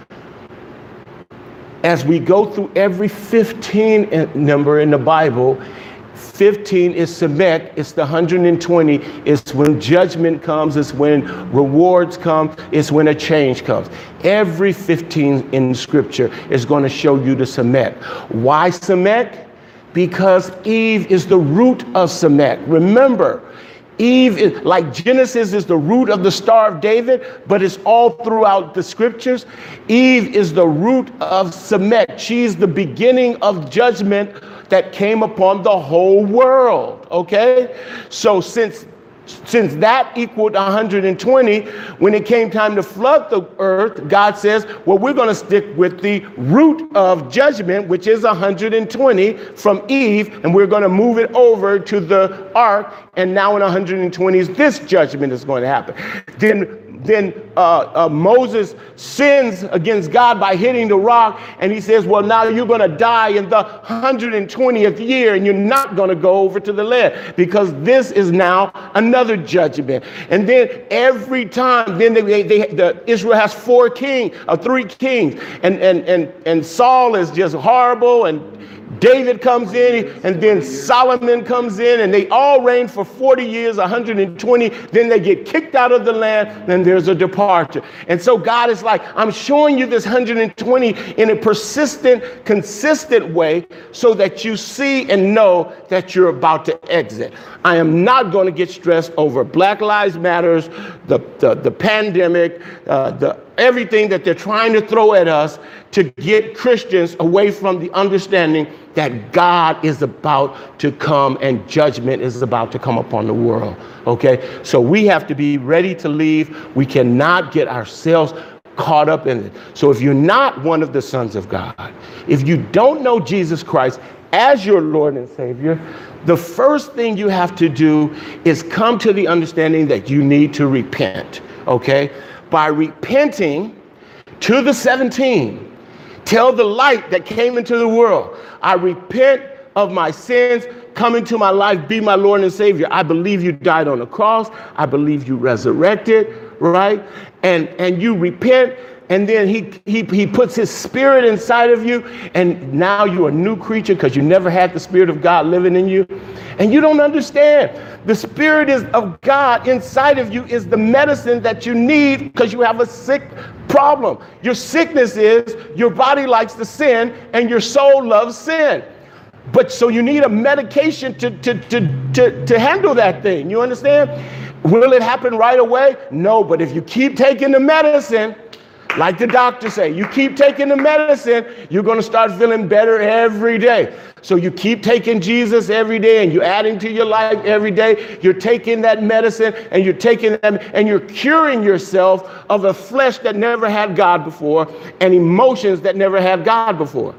As we go through every fifteen number in the Bible, fifteen is Semek, it's the one hundred twenty, it's when judgment comes, it's when rewards come, it's when a change comes. Every fifteen in scripture is going to show you the Semek. Why Semek? Because Eve is the root of Semek. Remember, Eve is like Genesis is the root of the Star of David, but it's all throughout the scriptures. Eve is the root of Semek. She's the beginning of judgment that came upon the whole world. Okay, so since since that equaled one hundred twenty, when it came time to flood the earth, God says, well, we're going to stick with the root of judgment, which is one hundred twenty from Eve, and we're going to move it over to the ark. And now in one hundred twenty, this judgment is going to happen. Then Then uh, uh, Moses sins against God by hitting the rock, and he says, well, now you're going to die in the one hundred twentieth year, and you're not going to go over to the land, because this is now another judgment. And then every time, then they, they, the, Israel has four kings, or three kings, and, and, and, and Saul is just horrible, and David comes in, and then Solomon comes in, and they all reign for forty years, one hundred twenty. Then they get kicked out of the land, then there's a departure. And so God is like, I'm showing you this one hundred twenty in a persistent, consistent way so that you see and know that you're about to exit. I am not going to get stressed over Black Lives Matters, the, the, the pandemic, uh, the everything that they're trying to throw at us to get Christians away from the understanding that God is about to come and judgment is about to come upon the world. Okay, so we have to be ready to leave. We cannot get ourselves caught up in it. So if you're not one of the sons of God, if you don't know Jesus Christ as your Lord and Savior, the first thing you have to do is come to the understanding that you need to repent. Okay, by repenting to the seventeen. Tell the light that came into the world, I repent of my sins. Come into my life. Be my Lord and Savior. I believe you died on the cross. I believe you resurrected, right? And and you repent. And then he, he, he puts his spirit inside of you. And now you're a new creature because you never had the Spirit of God living in you. And you don't understand. The Spirit is of God inside of you is the medicine that you need because you have a sick problem. Your sickness is your body likes to sin and your soul loves sin. But so you need a medication to, to, to, to, to handle that thing. You understand? Will it happen right away? No, but if you keep taking the medicine, like the doctor say, you keep taking the medicine, you're going to start feeling better every day. So you keep taking Jesus every day and you're adding to your life every day. You're taking that medicine and you're taking them and you're curing yourself of a flesh that never had God before and emotions that never had God before.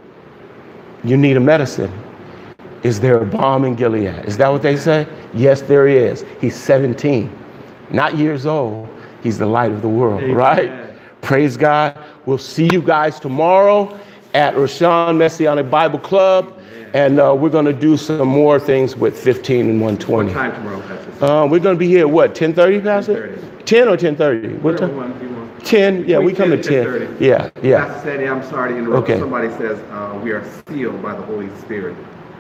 You need a medicine. Is there a balm in Gilead? Is that what they say? Yes, there is. He's seventeen, not years old. He's the light of the world, Amen. Right? Praise God. We'll see you guys tomorrow at Rashawn Messianic Bible Club. And uh, we're going to do some more things with fifteen and one twenty. What time tomorrow, Pastor? Uh, we're going to be here at what, ten thirty, Pastor? ten or ten thirty? What time? ten, yeah, we come at ten. thirty. Yeah, yeah. Pastor Sandy, I'm sorry to interrupt. Okay. Somebody says uh, we are sealed by the Holy Spirit.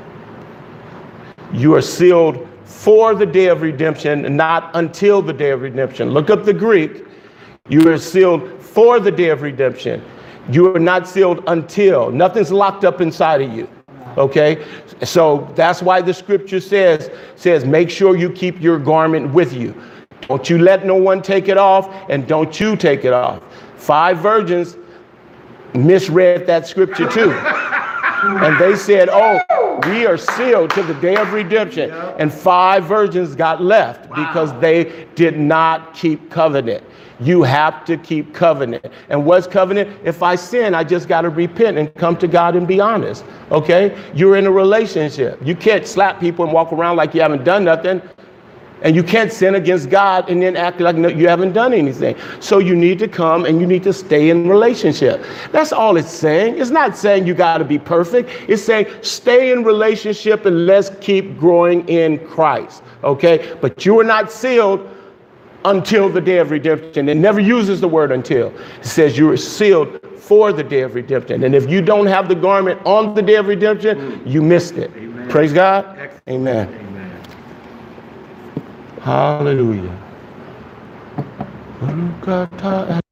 You are sealed for the day of redemption, not until the day of redemption. Look up the Greek. You are sealed for the day of redemption. You are not sealed until. Nothing's locked up inside of you. Okay? So that's why the scripture says, says, make sure you keep your garment with you. Don't you let no one take it off, and don't you take it off. Five virgins misread that scripture too. And they said, oh, we are sealed to the day of redemption. And five virgins got left because they did not keep covenant. You have to keep covenant. And what's covenant? If I sin, I just got to repent and come to God and be honest. Okay? You're in a relationship. You can't slap people and walk around like you haven't done nothing. And you can't sin against God and then act like no, you haven't done anything. So you need to come and you need to stay in relationship. That's all it's saying. It's not saying you got to be perfect. It's saying stay in relationship and let's keep growing in Christ. Okay? But you are not sealed until the day of redemption. It never uses the word until. It says you are sealed for the day of redemption. And if you don't have the garment on the day of redemption, you missed it. Amen. Praise God. Amen. Amen. Hallelujah.